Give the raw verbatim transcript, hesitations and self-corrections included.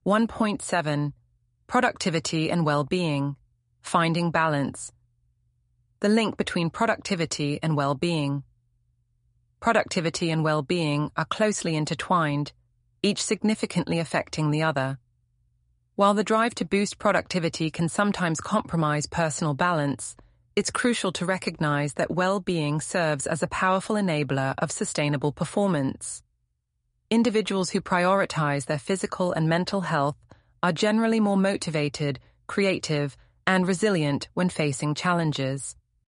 one point seven. Productivity and well-being. Finding balance. The link between productivity and well-being. Productivity and well-being are closely intertwined, each significantly affecting the other. While the drive to boost productivity can sometimes compromise personal balance, it's crucial to recognize that well-being serves as a powerful enabler of sustainable performance. Individuals who prioritize their physical and mental health are generally more motivated, creative, and resilient when facing challenges.